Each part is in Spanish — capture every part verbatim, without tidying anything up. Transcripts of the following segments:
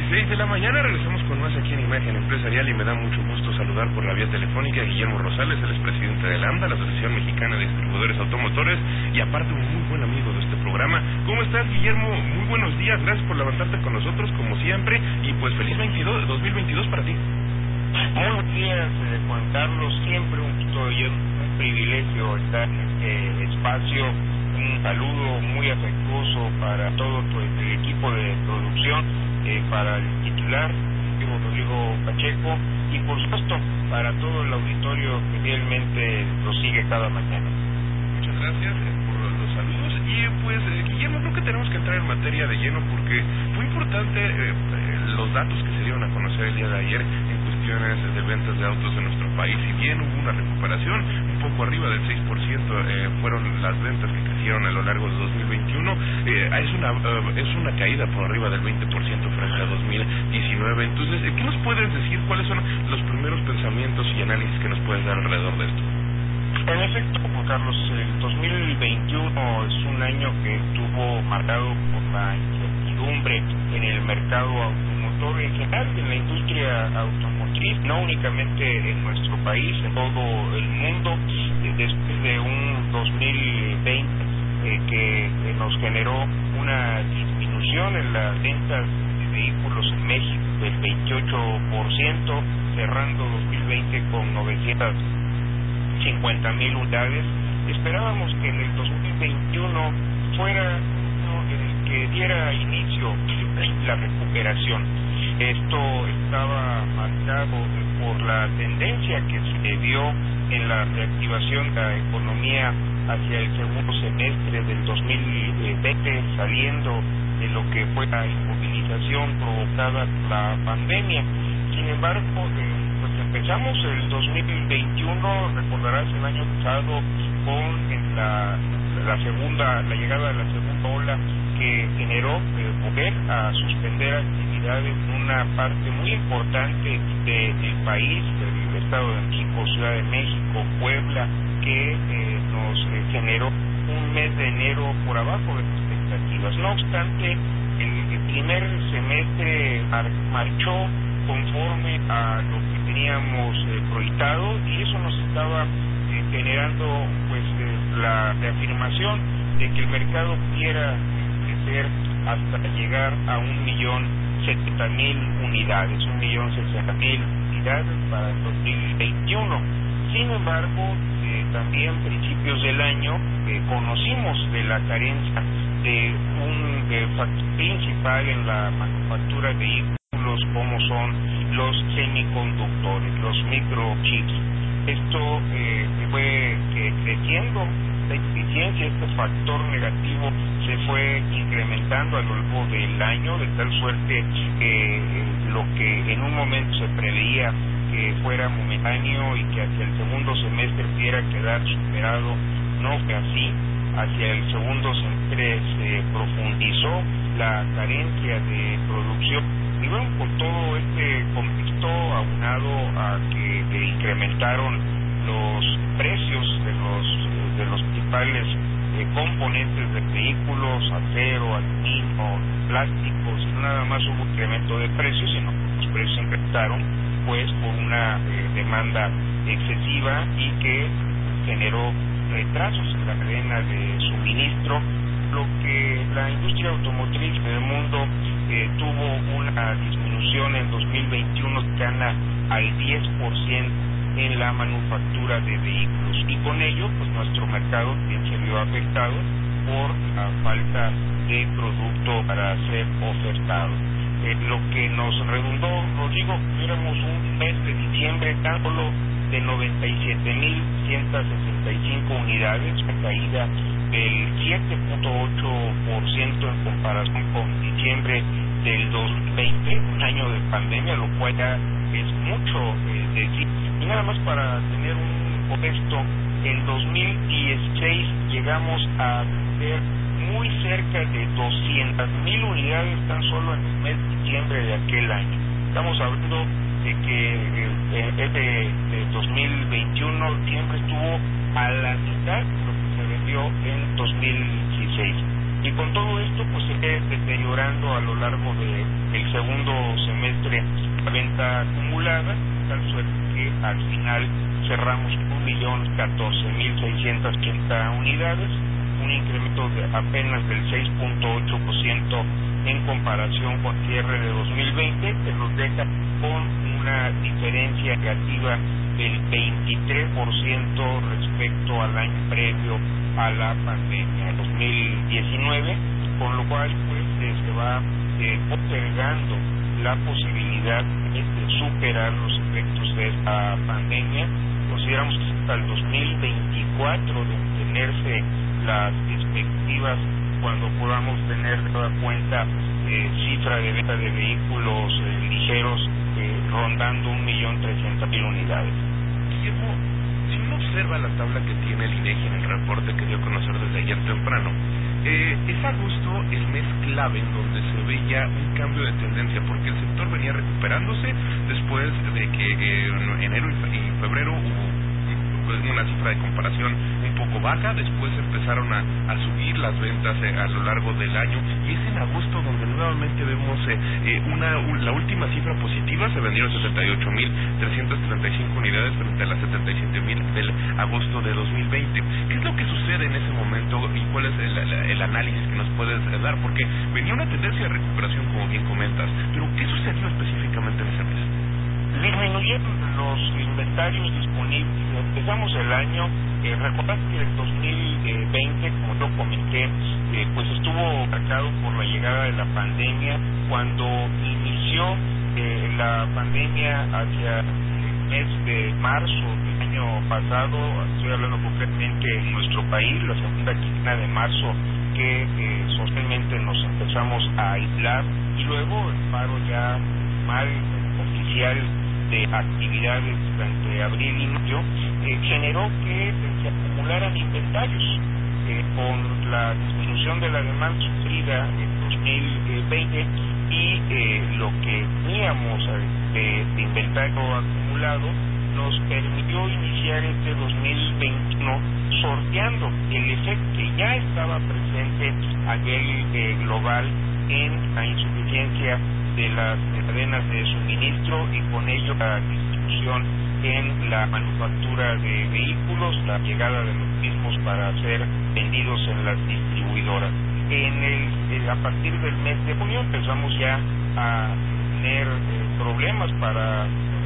Seis de la mañana regresamos con más aquí en Imagen Empresarial y me da mucho gusto saludar por la vía telefónica a Guillermo Rosales, él es presidente de la AMDA, la Asociación Mexicana de Distribuidores Automotores, y aparte un muy buen amigo de este programa. ¿Cómo estás, Guillermo? Muy buenos días, gracias por levantarte con nosotros como siempre y pues feliz veintidós, dos mil veintidós para ti. Buenos días, eh, Juan Carlos, siempre un gusto y un privilegio estar en este espacio. Un saludo muy afectuoso para todo tu, el equipo de producción, eh, para el titular, Rodrigo Pacheco, y por supuesto para todo el auditorio que fielmente lo sigue cada mañana. Muchas gracias eh, por los saludos y pues eh, Guillermo, creo que tenemos que entrar en materia de lleno porque fue importante eh, eh, los datos que se dieron a conocer el día de ayer en cuestiones de ventas de autos en nuestro país. Si bien hubo una recuperación, un poco arriba del seis por ciento eh, fueron las ventas que crecieron a lo largo de dos mil veintiuno, eh, es una uh, es una caída por arriba del veinte por ciento frente a dos mil diecinueve. Entonces, ¿qué nos puedes decir? ¿Cuáles son los primeros pensamientos y análisis que nos puedes dar alrededor de esto? En efecto, Juan Carlos, el dos mil veintiuno es un año que estuvo marcado por la incertidumbre en el mercado automotor en general, en la industria automotriz, no únicamente en nuestro país, en todo el mundo, después de un dos mil veinte eh, que eh, nos generó una disminución en las ventas de vehículos en México del veintiocho por ciento, cerrando dos mil veinte con novecientas cincuenta mil unidades. Esperábamos que en el dos mil veintiuno fuera uno en el que diera inicio la recuperación. Esto estaba marcado por la tendencia que se vio en la reactivación de la economía hacia el segundo semestre del dos mil veinte, saliendo de lo que fue la inmovilización provocada por la pandemia. Sin embargo, eh, pues empezamos el dos mil veintiuno, recordarás el año pasado, con en la, la segunda, la llegada de la segunda ola que generó eh, volver a suspender actividades en una parte muy importante de, del país, del Estado de México, Ciudad de México, Puebla, que eh, nos eh, generó un mes de enero por abajo de las expectativas. No obstante, el, el primer semestre mar, marchó conforme a lo que teníamos eh, proyectado y eso nos estaba eh, generando pues eh, la reafirmación de que el mercado pudiera crecer hasta llegar a un millón setenta mil unidades, un millón sesenta mil unidades para el dos mil veintiuno. Sin embargo, eh, también principios del año eh, conocimos de la carencia de un eh, factor principal en la manufactura de vehículos como son los semiconductores, los microchips. Esto eh, fue que creciendo la eficiencia, este factor negativo se fue incrementando a lo largo del año, de tal suerte que eh, lo que en un momento se preveía que fuera momentáneo y que hacia el segundo semestre pudiera quedar superado, no fue así. Hacia el segundo semestre se profundizó la carencia de producción. Y bueno, con todo este contexto aunado a que, que incrementaron los precios de los de los principales eh, componentes de vehículos, acero, aluminio, plásticos, y no nada más hubo incremento de precios, sino que los precios incrementaron pues por una eh, demanda excesiva y que generó retrasos en la cadena de suministro, lo que la industria automotriz en el mundo eh, tuvo una disminución en dos mil veintiuno cercana al diez por ciento en la manufactura de vehículos y con ello pues nuestro mercado también se vio afectado por la falta de producto para ser ofertado. Eh, lo que nos redundó, Rodrigo, tuviéramos un mes de diciembre tan solo de noventa y siete mil ciento sesenta y cinco unidades, una caída del siete punto ocho por ciento en comparación con diciembre del dos mil veinte, un año de pandemia, lo cual ya es mucho eh, decir. Y nada más para tener un contexto, en dos mil dieciséis llegamos a vender muy cerca de doscientas mil unidades tan solo en el mes de diciembre de aquel año. Estamos hablando de que eh, este de dos mil veintiuno, diciembre estuvo a la mitad de lo que se vendió en dos mil dieciséis. Y con todo esto, pues se fue deteriorando a lo largo de, del segundo semestre la venta acumulada, tal suerte que al final cerramos un millón catorce mil seiscientas ochenta unidades, un incremento de apenas del seis punto ocho por ciento en comparación con cierre de dos mil veinte, que nos deja con una diferencia negativa del veintitrés por ciento respecto al año previo a la pandemia, dos mil diecinueve, con lo cual pues eh, se va eh, postergando la posibilidad de superar los efectos de esta pandemia. Consideramos que hasta el dos mil veinticuatro de tenerse las perspectivas cuando podamos tener de toda cuenta eh, cifra de venta de vehículos eh, ligeros eh, rondando un millón trescientas mil unidades. Guillermo, si uno observa la tabla que tiene el INEGI en el reporte que dio a conocer desde ayer temprano, eh, es agosto el mes clave en donde se ve ya un cambio de tendencia, porque el sector venía recuperándose después de que eh, en enero y, fe y febrero hubo una cifra de comparación un poco baja, después empezaron a, a subir las ventas eh, a lo largo del año, y es en agosto donde nuevamente vemos eh, eh, una un, la última cifra positiva. Se vendieron setenta y ocho mil trescientas treinta y cinco unidades frente a las setenta y siete mil del agosto de dos mil veinte. ¿Qué es lo que sucede en ese momento y cuál es el, el, el análisis que nos puedes dar? Porque venía una tendencia de recuperación, como bien comentas, pero ¿qué sucedió específicamente en ese mes? Disminuyeron los inventarios disponibles. Empezamos el año, eh, recordad que el dos mil veinte, como yo comenté, eh, pues estuvo marcado por la llegada de la pandemia. Cuando inició eh, la pandemia hacia el mes de marzo del año pasado, estoy hablando concretamente en nuestro país, la segunda quincena de marzo, que eh, socialmente nos empezamos a aislar, y luego el paro ya mal oficial de actividades durante abril y mayo eh, generó que eh, se acumularan inventarios. Eh, con la disminución de la demanda sufrida en dos mil veinte y eh, lo que teníamos de, de inventario acumulado nos permitió iniciar este dos mil veintiuno sorteando el efecto que ya estaba presente a nivel eh, global en la insuficiencia de las cadenas de suministro, y con ello la distribución en la manufactura de vehículos, la llegada de los mismos para ser vendidos en las distribuidoras. En el, a partir del mes de junio empezamos ya a tener eh, problemas para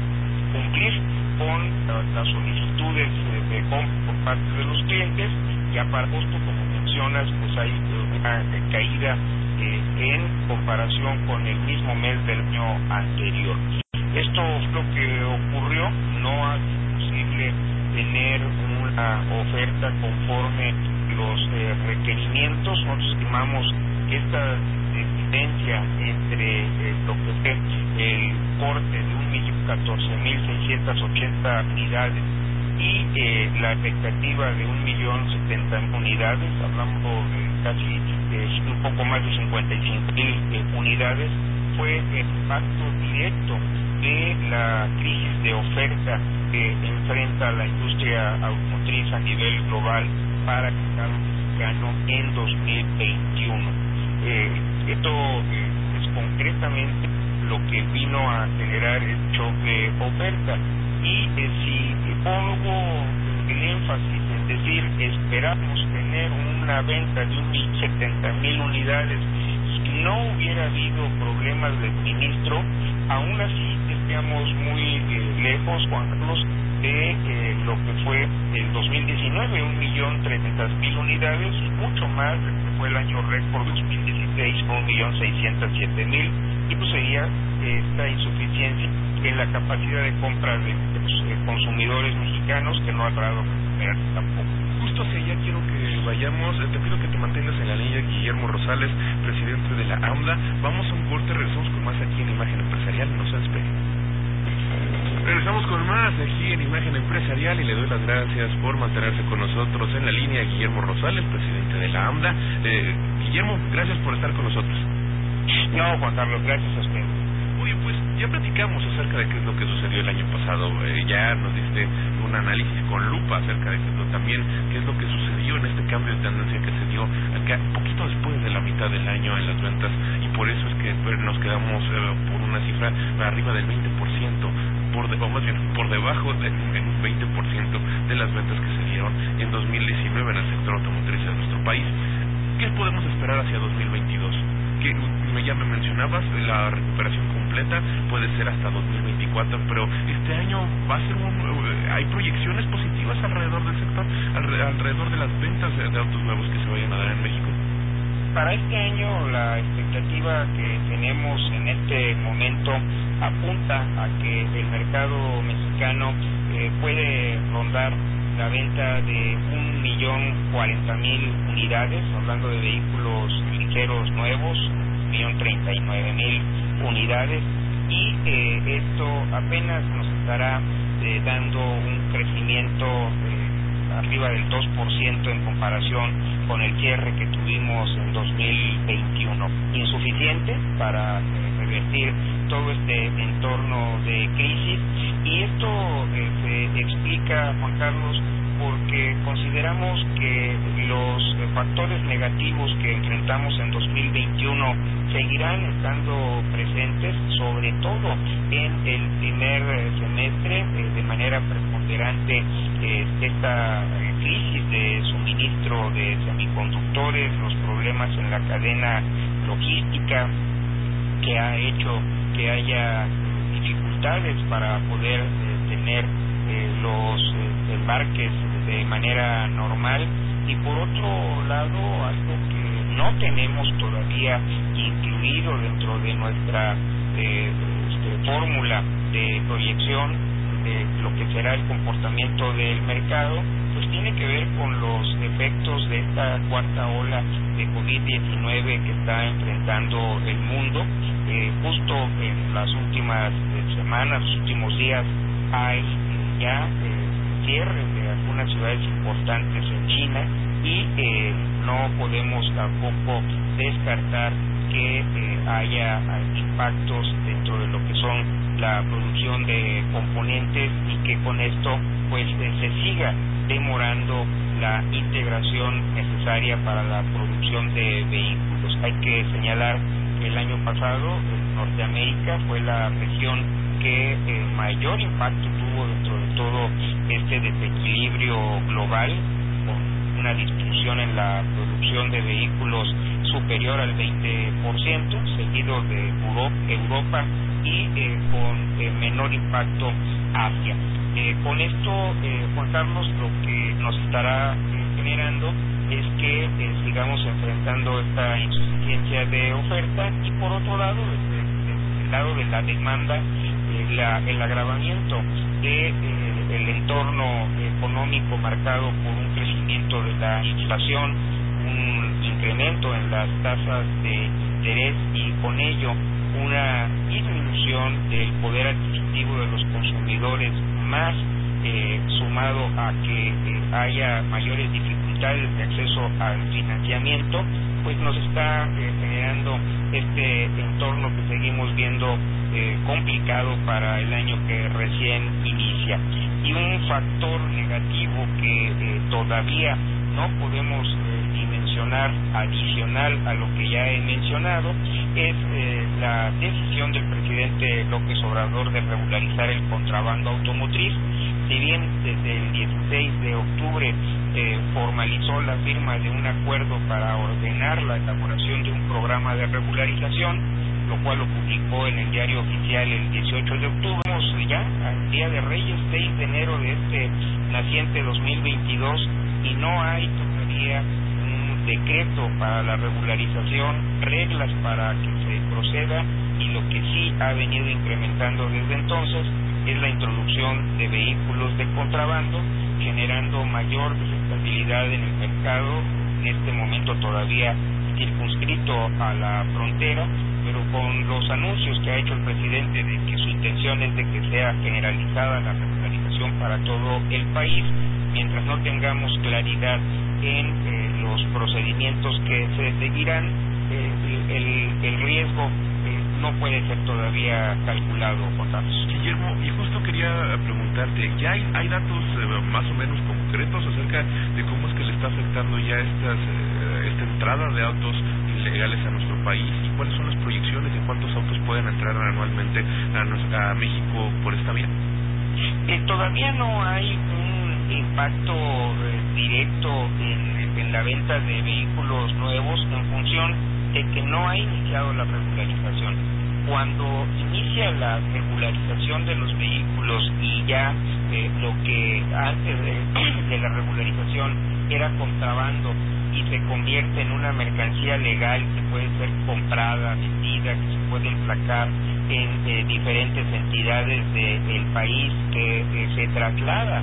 cumplir con la, las solicitudes eh, de compra por parte de los clientes. Ya para agosto, como mencionas, pues hay una eh, caída eh, en comparación con el mismo mes del año anterior. Esto es lo que ocurrió. No ha sido posible tener una oferta conforme los eh, requerimientos. Nosotros estimamos que esta diferencia entre eh, lo que fue el corte de un millón catorce mil seiscientas ochenta unidades y eh, la expectativa de un millón setenta mil unidades, hablamos de casi eh, un poco más de cincuenta y cinco mil eh, unidades, fue el impacto directo de la crisis de oferta que enfrenta la industria automotriz a nivel global para el mercado mexicano en dos mil veintiuno. Eh, esto eh, es concretamente lo que vino a generar el shock de oferta, y eh, si pongo el énfasis en decir esperamos tener una venta de un millón setenta mil unidades si no hubiera habido problemas de suministro, aún así estaríamos muy eh, lejos, Juan Carlos, de eh, lo que fue el dos mil diecinueve, un millón trescientas mil unidades, y mucho más de lo que fue el año récord dos mil dieciséis, con un millón seiscientos siete mil, y pues sería eh, esta insuficiencia en la capacidad de compra de los eh, consumidores mexicanos, que no ha dado tampoco. Justo hacia allá quiero que vayamos. Te pido que te mantengas en la línea, Guillermo Rosales, presidente de la AMDA. Vamos a un corte, regresamos con más aquí en Imagen Empresarial. No se despeguen. Regresamos con más aquí en Imagen Empresarial, y le doy las gracias por mantenerse con nosotros en la línea, Guillermo Rosales, presidente de la AMDA. Eh, Guillermo, gracias por estar con nosotros. No, Juan Carlos, gracias a usted. Oye, pues ya platicamos acerca de qué es lo que sucedió el año pasado, eh, ya nos diste un análisis con lupa acerca de qué es lo, también qué es lo que sucedió en este cambio de tendencia que se dio acá un poquito después de la mitad del año en las ventas, y por eso es que nos quedamos eh, por una cifra arriba del veinte por ciento, por de, o más bien por debajo de, en un veinte por ciento de las ventas que se dieron en dos mil diecinueve en el sector automotriz de nuestro país. ¿Qué podemos esperar hacia dos mil veintidós? Que ya me mencionabas, la recuperación completa puede ser hasta dos mil veinticuatro, pero este año va a ser un... ¿hay proyecciones positivas alrededor del sector, alrededor de las ventas de, de autos nuevos que se vayan a dar en México? Para este año la expectativa que tenemos en este momento apunta a que el mercado mexicano eh, puede rondar la venta de un millón cuarenta mil unidades, hablando de vehículos ligeros nuevos, un millón treinta y nueve mil unidades, y eh, esto apenas nos estará eh, dando un crecimiento eh, arriba del dos por ciento en comparación con el cierre que tuvimos en dos mil veintiuno, insuficiente para eh, revertir todo este entorno de crisis, y esto eh, se explica, Juan Carlos, porque consideramos que los eh, factores negativos que enfrentamos en dos mil veintiuno seguirán estando presentes, sobre todo en el primer eh, semestre, eh, de manera preponderante eh, esta eh, crisis de suministro de semiconductores, los problemas en la cadena logística que ha hecho que haya dificultades para poder eh, tener eh, los eh, embarques de manera normal, y por otro lado algo que no tenemos todavía incluido dentro de nuestra eh, este, fórmula de proyección de lo que será el comportamiento del mercado, pues tiene que ver con los efectos de esta cuarta ola de COVID diecinueve que está enfrentando el mundo. Eh, justo en las últimas eh, semanas, los últimos días, hay eh, ya eh, cierres de algunas ciudades importantes en China, y eh, no podemos tampoco descartar que eh, haya impactos dentro de lo que son la producción de componentes, y que con esto pues eh, se siga demorando la integración necesaria para la producción de vehículos. Hay que señalar que el año pasado en Norteamérica fue la región que eh, mayor impacto tuvo dentro de todo este desequilibrio global, con una disminución en la producción de vehículos superior al veinte por ciento, seguido de Europa, y eh, con eh, menor impacto Asia. Eh, con esto, eh, Juan Carlos, lo que nos estará eh, generando es que eh, sigamos enfrentando esta insuficiencia de oferta, y por otro lado, desde, desde el lado de la demanda, eh, la, el agravamiento de eh, el entorno económico marcado por un crecimiento de la inflación, un incremento en las tasas de interés, y con ello una disminución del poder adquisitivo de los consumidores, más eh, sumado a que eh, haya mayores dificultades de acceso al financiamiento, pues nos está eh, generando este entorno que seguimos viendo eh, complicado para el año que recién inicia. Y un factor negativo que eh, todavía no podemos eh, dimensionar, adicional a lo que ya he mencionado, es eh, la decisión del presidente López Obrador de regularizar el contrabando automotriz. Si bien desde el dieciséis de octubre eh, formalizó la firma de un acuerdo para ordenar la elaboración de un programa de regularización, lo cual lo publicó en el Diario Oficial el dieciocho de octubre, ya al Día de Reyes, seis de enero de este naciente dos mil veintidós, y no hay todavía un decreto para la regularización, reglas para que se proceda, y lo que sí ha venido incrementando desde entonces es la introducción de vehículos de contrabando, generando mayor desestabilidad en el mercado, en este momento todavía circunscrito a la frontera, pero con los anuncios que ha hecho el presidente de que su intención es de que sea generalizada la regularización para todo el país, mientras no tengamos claridad en eh, los procedimientos que se seguirán, eh, el, el riesgo eh, no puede ser todavía calculado con datos. Guillermo, y justo quería preguntarte, ¿ya hay, hay datos eh, más o menos concretos acerca de cómo es que le está afectando ya estas eh, esta entrada de autos ilegales a nuestro país y cuáles son las proyecciones de cuántos autos pueden entrar anualmente a, nos, a México por esta vía? Eh, todavía no hay un impacto eh, directo en, en la venta de vehículos nuevos en función de que no ha iniciado la regularización. Cuando inicia la regularización de los vehículos y ya eh, lo que antes de, de la regularización era contrabando y se convierte en una mercancía legal que puede ser comprada, vendida, que se puede emplacar en eh, diferentes entidades de, del país, que eh, se traslada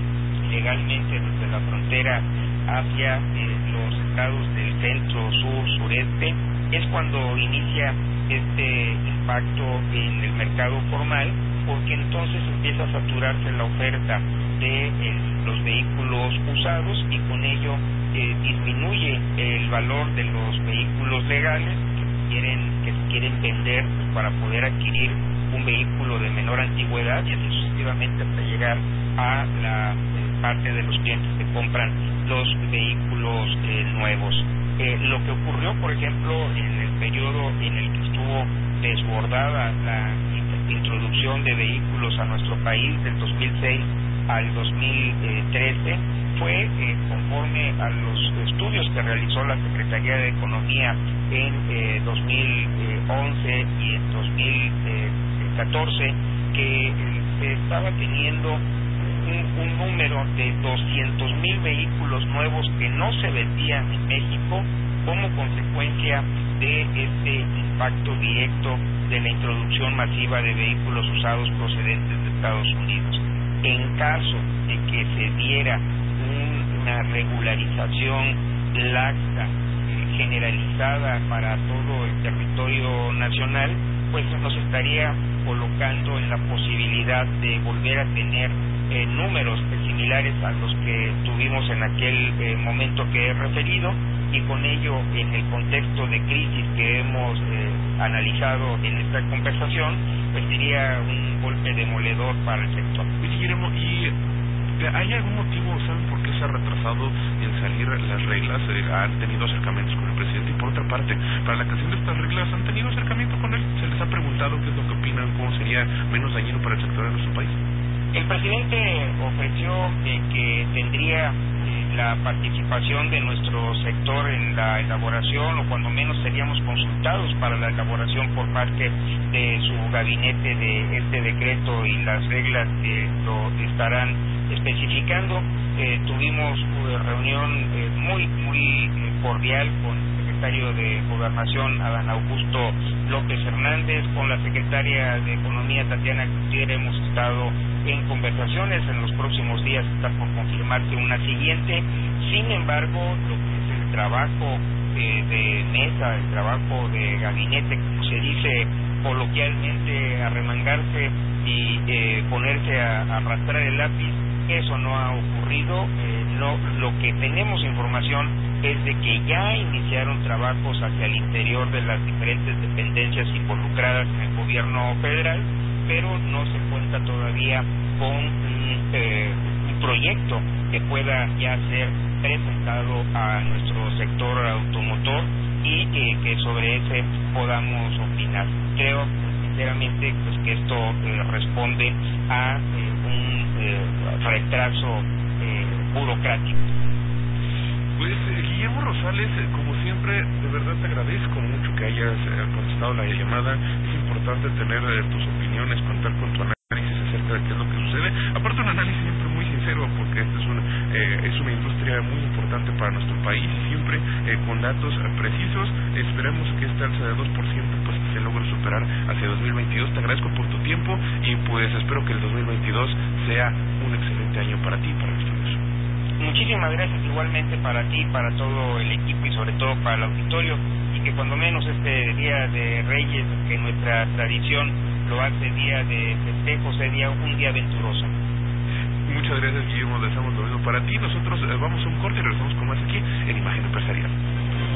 legalmente desde la frontera hacia eh, los estados del centro, sur, sureste, es cuando inicia este impacto en el mercado formal, porque entonces empieza a saturarse la oferta de eh, los vehículos usados y con ello eh, disminuye el valor de los vehículos legales que quieren que se quieren vender para poder adquirir un vehículo de menor antigüedad y así sucesivamente hasta llegar a la eh, parte de los clientes que compran los vehículos eh, nuevos. Eh, lo que ocurrió, por ejemplo, en el periodo en el que estuvo desbordada la introducción de vehículos a nuestro país del dos mil seis al dos mil trece, fue eh, conforme a los estudios que realizó la Secretaría de Economía en eh, dos mil once y en dos mil catorce, que eh, se estaba teniendo un, un número de doscientos mil vehículos nuevos que no se vendían en México como consecuencia de este impacto directo de la introducción masiva de vehículos usados procedentes de Estados Unidos. En caso de que se diera un, una regularización laxa, eh, generalizada para todo el territorio nacional, pues nos estaría colocando en la posibilidad de volver a tener eh, números similares a los que tuvimos en aquel eh, momento que he referido, y con ello, en el contexto de crisis que hemos eh, analizado en esta conversación, pues sería un golpe demoledor para el sector. Guillermo, ¿y hay algún motivo, saben por qué se ha retrasado en salir las reglas? Eh, ¿Han tenido acercamientos con el presidente? Y por otra parte, para la creación de estas reglas, ¿han tenido acercamiento con él? ¿Se les ha preguntado qué es lo que opinan, cómo sería menos dañino para el sector de nuestro país? El presidente ofreció eh, que tendría eh, la participación de nuestro sector en la elaboración, o cuando menos seríamos consultados para la elaboración por parte de su gabinete de este decreto y las reglas que lo estarán especificando. Eh, tuvimos una reunión eh, muy, muy cordial con el secretario de Gobernación, Adán Augusto López Hernández, con la secretaria de Economía, Tatiana Cloutier. Hemos estado en conversaciones, en los próximos días está por confirmarse una siguiente. Sin embargo, lo que es el trabajo eh, de mesa, el trabajo de gabinete, como se dice coloquialmente, arremangarse y eh, ponerse a, a arrastrar el lápiz, eso no ha ocurrido. Eh, no, lo que tenemos información es de que ya iniciaron trabajos hacia el interior de las diferentes dependencias involucradas en el gobierno federal, pero no se cuenta todavía con un, eh, un proyecto que pueda ya ser presentado a nuestro sector automotor y eh, que sobre ese podamos opinar. Creo sinceramente pues, que esto eh, responde a eh, un eh, retraso eh, burocrático. Pues eh, Guillermo Rosales, eh, como siempre, de verdad te agradezco mucho que hayas eh, contestado la llamada. Es importante tener eh, tus opiniones, contar con tu análisis acerca de qué es lo que sucede. Aparte, un análisis siempre muy sincero, porque esta es una, eh, es una industria muy importante para nuestro país y siempre eh, con datos eh, precisos. Esperemos que esta alza de dos por ciento pues se logre superar hacia dos mil veintidós. Te agradezco por tu tiempo y pues espero que el dos mil veintidós sea un excelente año para ti y para nuestro negocio. Muchísimas gracias igualmente para ti, para todo el equipo y sobre todo para el auditorio, y que cuando menos este Día de Reyes, que nuestra tradición lo hace día de festejo, sea día, un día aventuroso. Muchas gracias, Guillermo, deseamos lo mismo para ti. Nosotros eh, vamos a un corte y regresamos con más aquí en Imagen Empresarial.